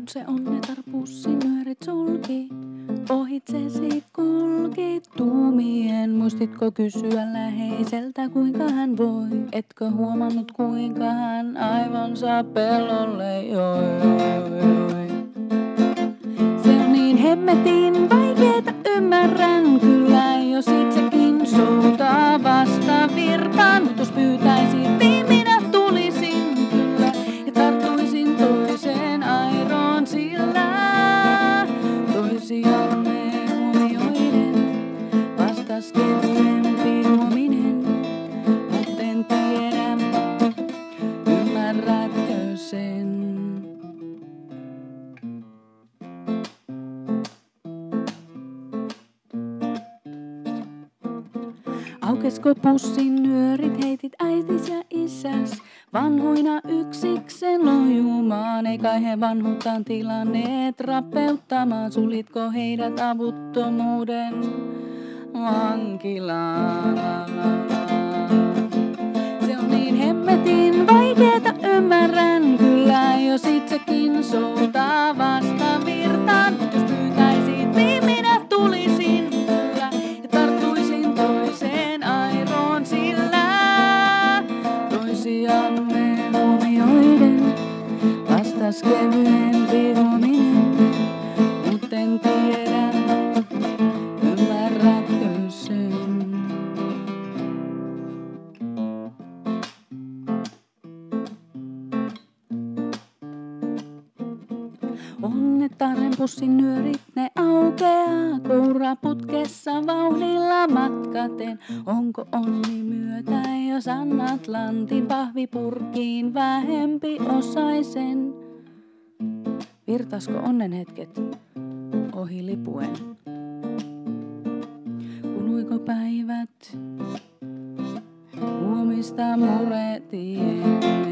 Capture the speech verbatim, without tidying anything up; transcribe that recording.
se onnetarpussi nyörit sulki, ohitsesi kulki tuumien. Muistitko kysyä läheiseltä kuinka hän voi? Etkö huomannut kuinka hän aivonsa pellolle joi? Se on niin hemmetin vaikeeta, ymmärrän kyllä, jos itsekin soutaa vasta virtaan. Mut jos pyytäisit, niin minä tulisin kyllä ja tarttuisin toiseen airoon, sillä toisiamme huomioiden vastas kevyempi huominen. Mut en tiedä, ymmärrätkö sen? Aukesko pussin nyörit, heitit äitis ja isäs vanhoina yksikseen lojumaan. Ei kai he vanhuuttaan tilanneet rappeuttamaan, sulitko heidät avuttomuuden vankilaan? Se on niin hemmetin vaikeeta, ymmärrän kyllä, jos itsekin soutaa vasta virtaan. Jos pyytäisit, niin minä tulisin kyllä ja tarttuisin toiseen airoon, sillä toisiamme huomioiden vastas kevyempi huominen. Mut en tiedä, ymmärrätkö sen? Onnettaren pussin nyörit, ne aukeaa kouraputkessa vauhdilla matkaten. Onko onni myötä, jos annat lantin pahvipurkkiin vähempi osaisen? Virtasko onnen hetket ohi lipuen? Kuluiko päivät huomista muretien?